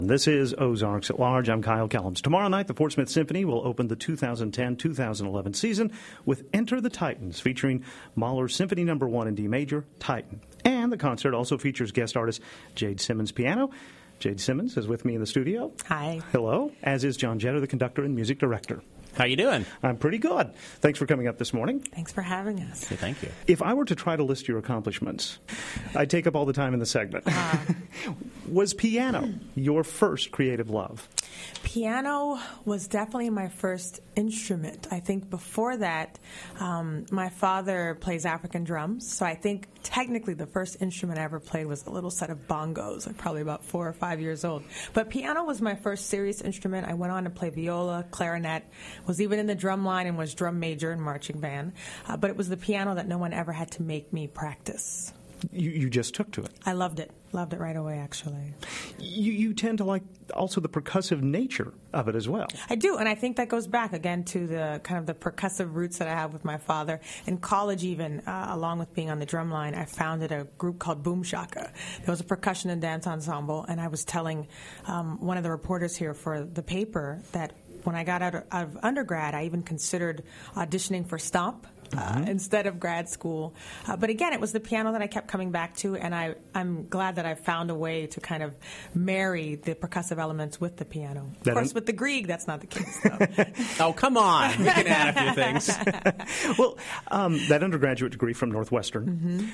This is Ozarks at Large. I'm Kyle Kellums. Tomorrow night, the Fort Smith Symphony will open the 2010-2011 season with Enter the Titans, featuring Mahler's Symphony No. 1 in D major, Titan. And the concert also features guest artist Jade Simmons piano. Jade Simmons is with me in the studio. Hi. Hello. As is John Jetter, the conductor and music director. How you doing? I'm pretty good. Thanks for coming up this morning. Thanks for having us. Yeah, thank you. If I were to try to list your accomplishments, I'd take up all the time in the segment. Was piano your first creative love? Piano was definitely my first instrument. I think before that, my father plays African drums, so I think technically the first instrument I ever played was a little set of bongos. I'm probably about 4 or 5 years old. But piano was my first serious instrument. I went on to play viola, clarinet, was even in the drum line and was drum major in marching band. But it was the piano that no one ever had to make me practice. You just took to it. I loved it. Loved it right away, actually. You tend to like also the percussive nature of it as well. I do, and I think that goes back again to the kind of the percussive roots that I have with my father. In college even, along with being on the drum line, I founded a group called Boom Shaka. There was a percussion and dance ensemble, and I was telling one of the reporters here for the paper that when I got out of undergrad, I even considered auditioning for Stomp. Instead of grad school. But again, it was the piano that I kept coming back to, and I'm glad that I found a way to kind of marry the percussive elements with the piano. Of course, with the Grieg, that's not the case, though. Oh, come on. We can add a few things. Well, that undergraduate degree from Northwestern,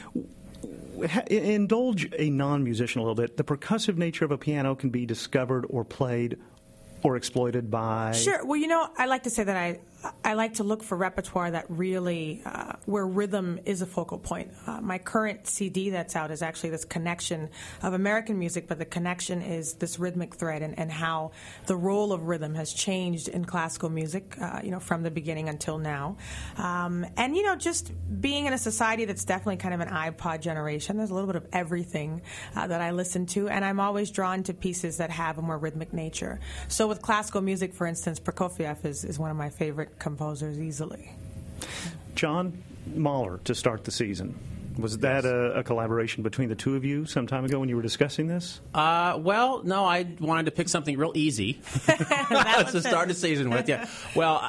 indulge a non-musician a little bit. The percussive nature of a piano can be discovered or played or exploited by... Sure. Well, I like to say that I like to look for repertoire that really, where rhythm is a focal point. My current CD that's out is actually this connection of American music, but the connection is this rhythmic thread and how the role of rhythm has changed in classical music, from the beginning until now. And, just being in a society that's definitely kind of an iPod generation, there's a little bit of everything that I listen to, and I'm always drawn to pieces that have a more rhythmic nature. So with classical music, for instance, Prokofiev is one of my favorite composers easily. John, Mahler to start the season. Was that a collaboration between the two of you some time ago when you were discussing this? Well, no, I wanted to pick something real easy to start the season with. Yeah. Well,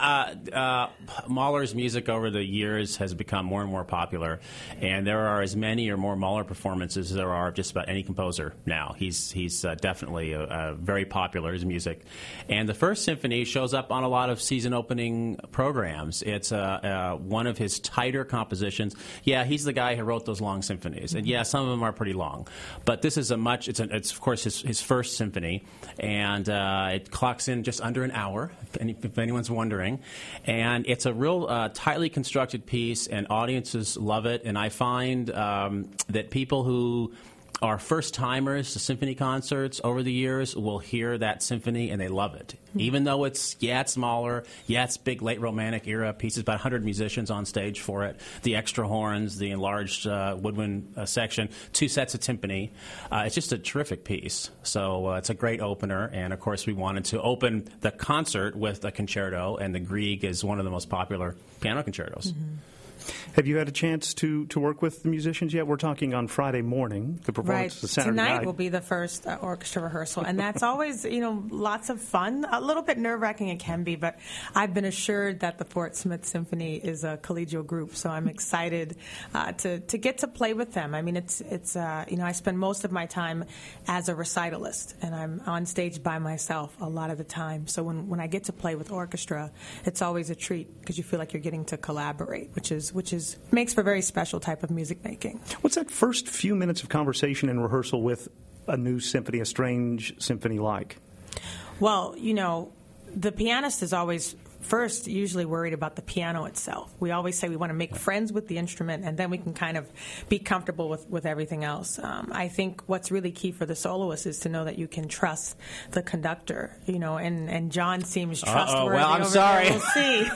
Mahler's music over the years has become more and more popular, and there are as many or more Mahler performances as there are of just about any composer now. He's definitely very popular, his music. And the First Symphony shows up on a lot of season opening programs. It's one of his tighter compositions. Yeah, he's the guy who wrote those long symphonies, and yeah, some of them are pretty long. But this is it's of course his first symphony, and it clocks in just under an hour, if anyone's wondering. And it's a real tightly constructed piece, and audiences love it. And I find that people who are first-timers to symphony concerts over the years will hear that symphony and they love it. Even though it's Mahler, it's big late Romantic era pieces, about 100 musicians on stage for it, the extra horns, the enlarged woodwind section, 2 sets of timpani. It's just a terrific piece. So it's a great opener, and of course we wanted to open the concert with a concerto, and the Grieg is one of the most popular piano concertos. Have you had a chance to work with the musicians yet? We're talking on Friday morning. The performance is Saturday night. Tonight will be the first orchestra rehearsal, and that's always, lots of fun. A little bit nerve-wracking it can be, but I've been assured that the Fort Smith Symphony is a collegial group, so I'm excited to get to play with them. I mean, it's I spend most of my time as a recitalist, and I'm on stage by myself a lot of the time. So when I get to play with orchestra, it's always a treat because you feel like you're getting to collaborate, which makes for a very special type of music making. What's that first few minutes of conversation and rehearsal with a new symphony, a strange symphony like? Well, the pianist is always first usually worried about the piano itself. We always say we want to make friends with the instrument, and then we can kind of be comfortable with everything else. I think what's really key for the soloist is to know that you can trust the conductor, and John seems trustworthy. Well, I'm sorry. We'll see.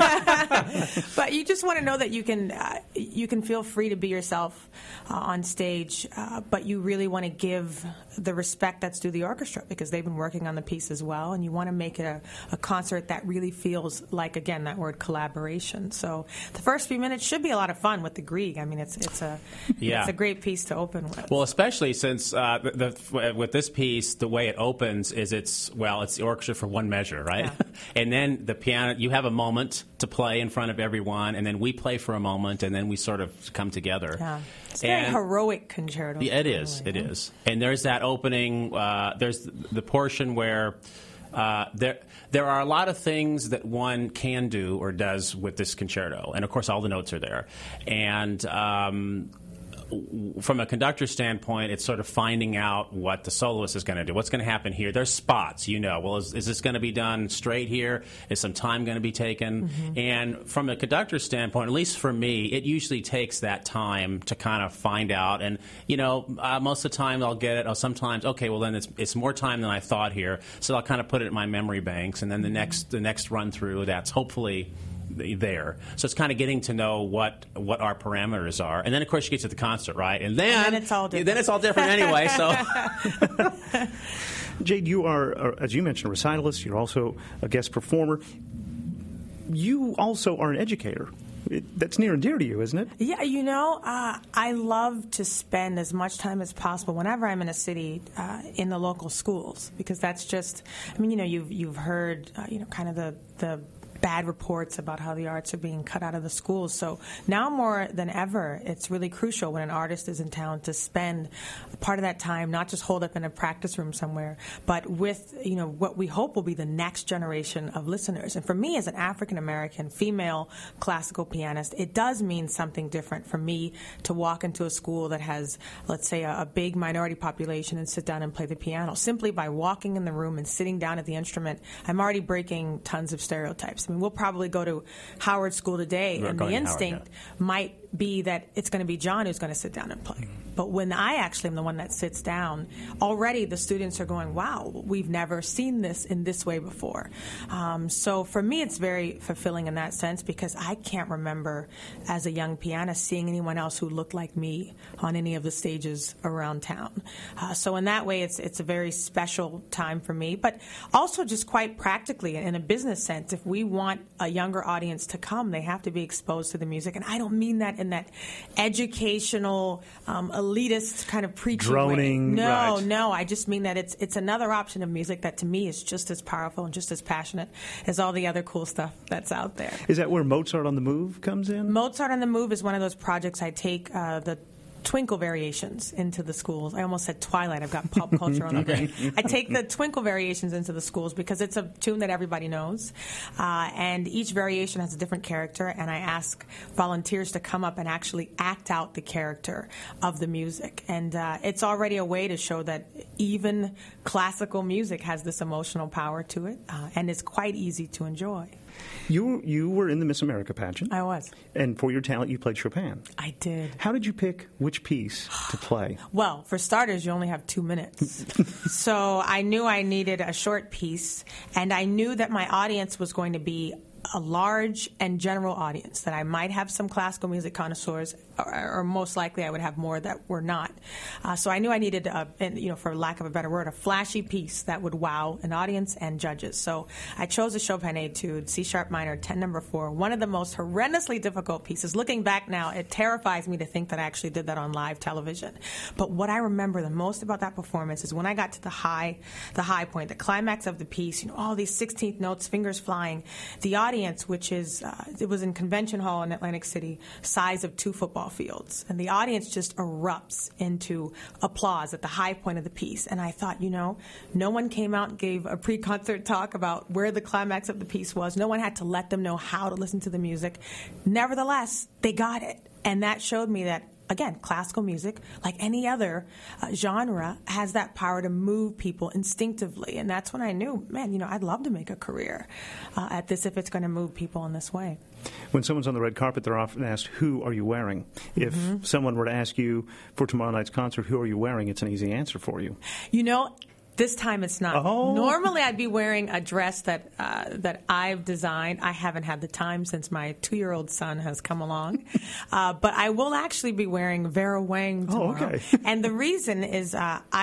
But you just want to know that you can feel free to be yourself on stage, but you really want to give the respect that's due the orchestra because they've been working on the piece as well, and you want to make it a concert that really feels like, again, that word collaboration. So the first few minutes should be a lot of fun with the Grieg. I mean, it's a great piece to open with. Well, especially since with this piece, the way it opens is it's the orchestra for one measure, right? Yeah. And then the piano, you have a moment to play in front of everyone, and then we play for a moment, and then we sort of come together. Yeah. It's a very heroic concerto. Yeah, it is. And there's that opening, there's the portion where there are a lot of things that one can do or does with this concerto. And, of course, all the notes are there. And from a conductor standpoint, it's sort of finding out what the soloist is going to do. What's going to happen here? There's spots, Well, is this going to be done straight here? Is some time going to be taken? Mm-hmm. And from a conductor standpoint, at least for me, it usually takes that time to kind of find out. And, most of the time I'll get it. Or sometimes, okay, well, then it's more time than I thought here. So I'll kind of put it in my memory banks. And then the next run through, that's hopefully there. So it's kind of getting to know what our parameters are. And then, of course, you get to the concert, right? And then it's all different. Then it's all different anyway. So, Jade, you are, as you mentioned, a recitalist. You're also a guest performer. You also are an educator. That's near and dear to you, isn't it? Yeah, I love to spend as much time as possible whenever I'm in a city in the local schools, because that's just, you've heard, kind of the bad reports about how the arts are being cut out of the schools. So now more than ever, it's really crucial when an artist is in town to spend part of that time not just holed up in a practice room somewhere, but with what we hope will be the next generation of listeners. And for me, as an African-American female classical pianist, it does mean something different for me to walk into a school that has, let's say, a big minority population and sit down and play the piano. Simply by walking in the room and sitting down at the instrument, I'm already breaking tons of stereotypes. We'll probably go to Howard School today, and the instinct might be that it's going to be John who's going to sit down and play. But when I actually am the one that sits down, already the students are going, wow, we've never seen this in this way before. So for me, it's very fulfilling in that sense, because I can't remember as a young pianist seeing anyone else who looked like me on any of the stages around town. So in that way, it's a very special time for me. But also just quite practically, in a business sense, if we want a younger audience to come, they have to be exposed to the music. And I don't mean that in that educational, elitist kind of preachy droning way. No, right. No. I just mean that it's another option of music that to me is just as powerful and just as passionate as all the other cool stuff that's out there. Is that where Mozart on the Move comes in? Mozart on the Move is one of those projects I take the Twinkle variations into the schools. I almost said Twilight. I've got pop culture on the brain. I take the Twinkle variations into the schools because it's a tune that everybody knows. And each variation has a different character, and I ask volunteers to come up and actually act out the character of the music. And it's already a way to show that even classical music has this emotional power to it, and it's quite easy to enjoy. You were in the Miss America pageant. I was. And for your talent, you played Chopin. I did. How did you pick which piece to play? Well, for starters, you only have 2 minutes. So I knew I needed a short piece, and I knew that my audience was going to be a large and general audience, that I might have some classical music connoisseurs, or most likely I would have more that were not. So I knew I needed, for lack of a better word, a flashy piece that would wow an audience and judges. So I chose a Chopin Etude, C-sharp minor, 10 number 4, one of the most horrendously difficult pieces. Looking back now, it terrifies me to think that I actually did that on live television. But what I remember the most about that performance is when I got to the high point, the climax of the piece, all these 16th notes, fingers flying, the audience, which is, it was in Convention Hall in Atlantic City, size of 2 football fields. And the audience just erupts into applause at the high point of the piece. And I thought, no one came out and gave a pre-concert talk about where the climax of the piece was. No one had to let them know how to listen to the music. Nevertheless, they got it. And that showed me that, again, classical music, like any other genre, has that power to move people instinctively. And that's when I knew, man, I'd love to make a career at this if it's going to move people in this way. When someone's on the red carpet, they're often asked, who are you wearing? If someone were to ask you for tomorrow night's concert, who are you wearing, it's an easy answer for you. This time it's not. Oh. Normally I'd be wearing a dress that I've designed. I haven't had the time since my 2-year-old son has come along. But I will actually be wearing Vera Wang tomorrow. Oh, okay. And the reason is I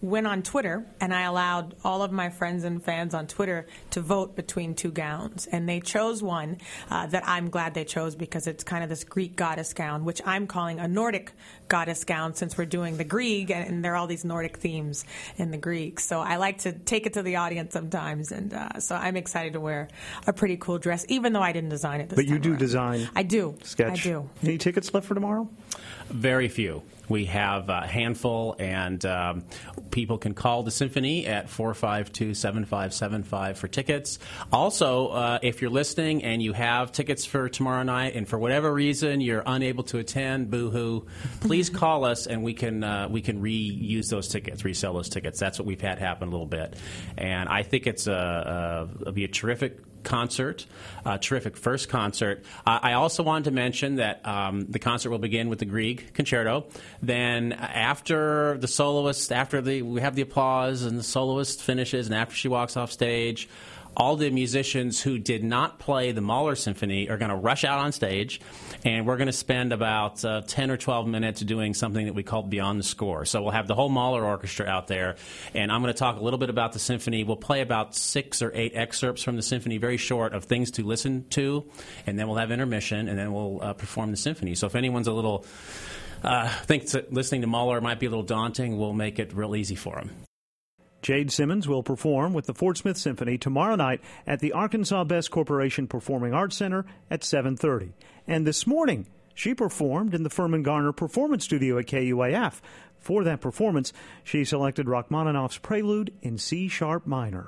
went on Twitter, and I allowed all of my friends and fans on Twitter to vote between two gowns. And they chose one that I'm glad they chose because it's kind of this Greek goddess gown, which I'm calling a Nordic goddess gown since we're doing the Greek, and there are all these Nordic themes in the Greek. So I like to take it to the audience sometimes, and so I'm excited to wear a pretty cool dress, even though I didn't design it this time. But you do around. design. I do. Sketch. I do. Any tickets left for tomorrow? Very few. We have a handful, and people can call the Symphony at 452-7575 for tickets. Also, if you're listening and you have tickets for tomorrow night, and for whatever reason you're unable to attend, boo-hoo, please call us, and we can reuse those tickets, resell those tickets. That's what we've had happen a little bit. And I think it'll be a terrific concert, terrific first concert. I also wanted to mention that the concert will begin with the Grieg Concerto. Then after the soloist, we have the applause and the soloist finishes, and after she walks off stage, all the musicians who did not play the Mahler Symphony are going to rush out on stage, and we're going to spend about 10 or 12 minutes doing something that we call Beyond the Score. So we'll have the whole Mahler Orchestra out there, and I'm going to talk a little bit about the symphony. We'll play about 6 or 8 excerpts from the symphony, very short, of things to listen to, and then we'll have intermission, and then we'll perform the symphony. So if anyone's a little thinks that listening to Mahler might be a little daunting, we'll make it real easy for them. Jade Simmons will perform with the Fort Smith Symphony tomorrow night at the Arkansas Best Corporation Performing Arts Center at 7:30. And this morning, she performed in the Furman Garner Performance Studio at KUAF. For that performance, she selected Rachmaninoff's Prelude in C-sharp minor.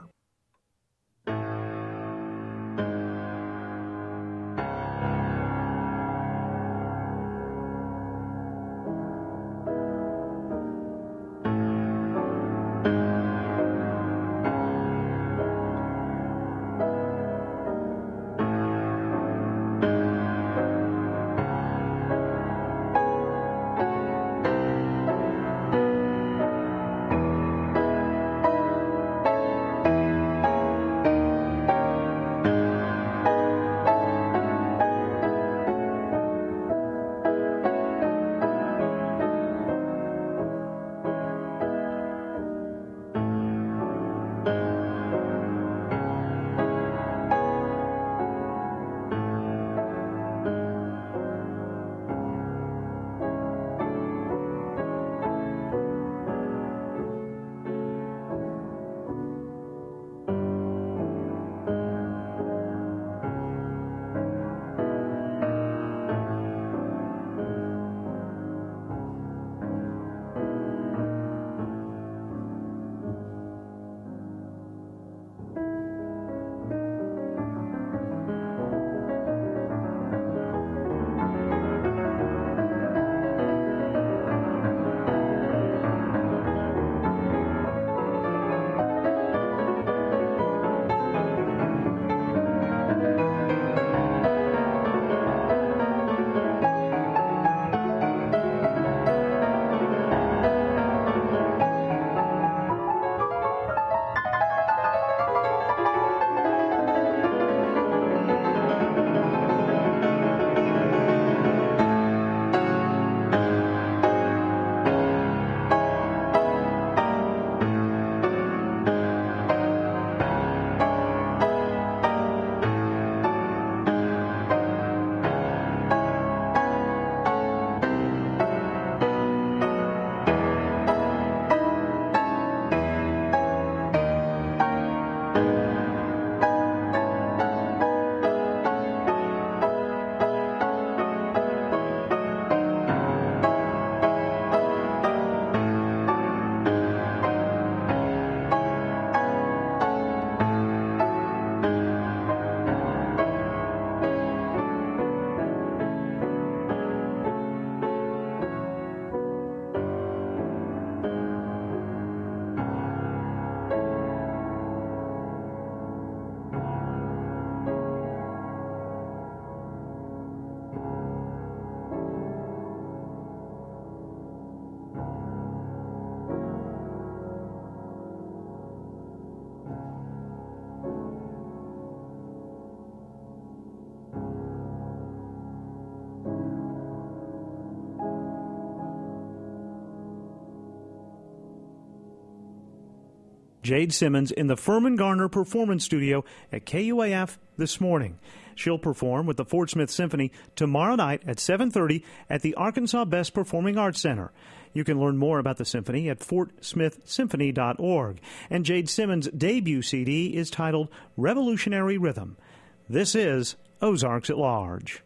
Jade Simmons in the Furman Garner Performance Studio at KUAF this morning. She'll perform with the Fort Smith Symphony tomorrow night at 7:30 at the Arkansas Best Performing Arts Center. You can learn more about the symphony at fortsmithsymphony.org. And Jade Simmons' debut CD is titled Revolutionary Rhythm. This is Ozarks at Large.